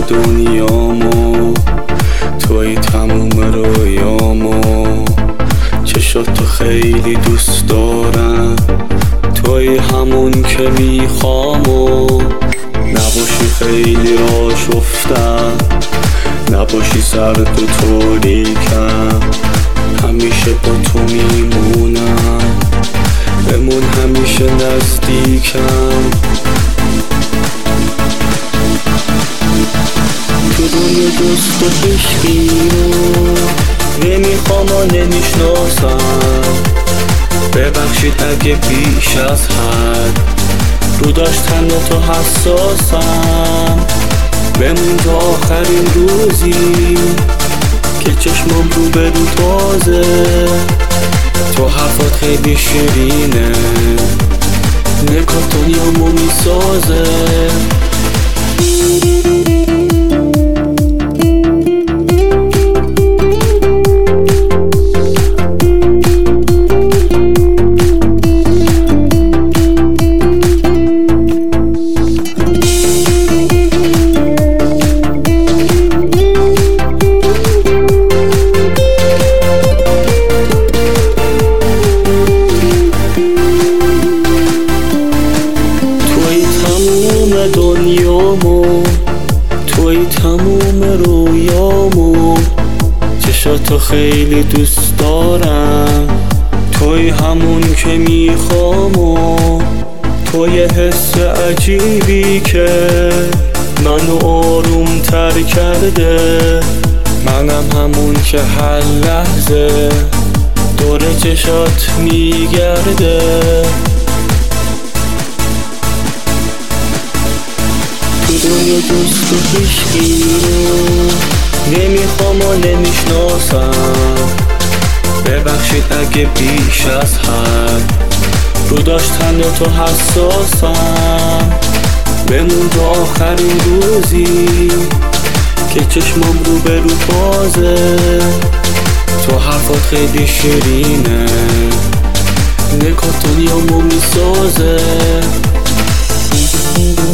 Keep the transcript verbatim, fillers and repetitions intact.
دنیامو، توی تموم رویامو. چشاتو خیلی دوست دارم، توی همون که میخوامو. نباشی خیلی آشفتم، نباشی سرد و تاریکم. همیشه با تو میمونم، بمون همیشه نزدیکم. تو روی دوست و عشقی رو نمیخوام و نمیشناسم. ببخشید اگه بیش از حد رو داشتن تو حساسم. بمون تا آخرین روزی که چشمم رو به رو تازه. تو حرفات خیلی شیرینه، نکات دنیامو میسازه. دنیامو، توی تموم رویامو. چشاتو خیلی دوست دارم، توی همون که میخوامو. توی حس عجیبی که منو آروم تر کرده. منم همون که هر لحظه دور چشات میگرده. توی دوست و عشقی رو نمیخوام و نمیشناسم. ببخشید اگه بیش از حد رو داشتن تو حساسم. بمون تا آخرین روزی که چشمم رو به رو بازه. تو حرفات خیلی شیرینه، نکات دنیامو میسازه.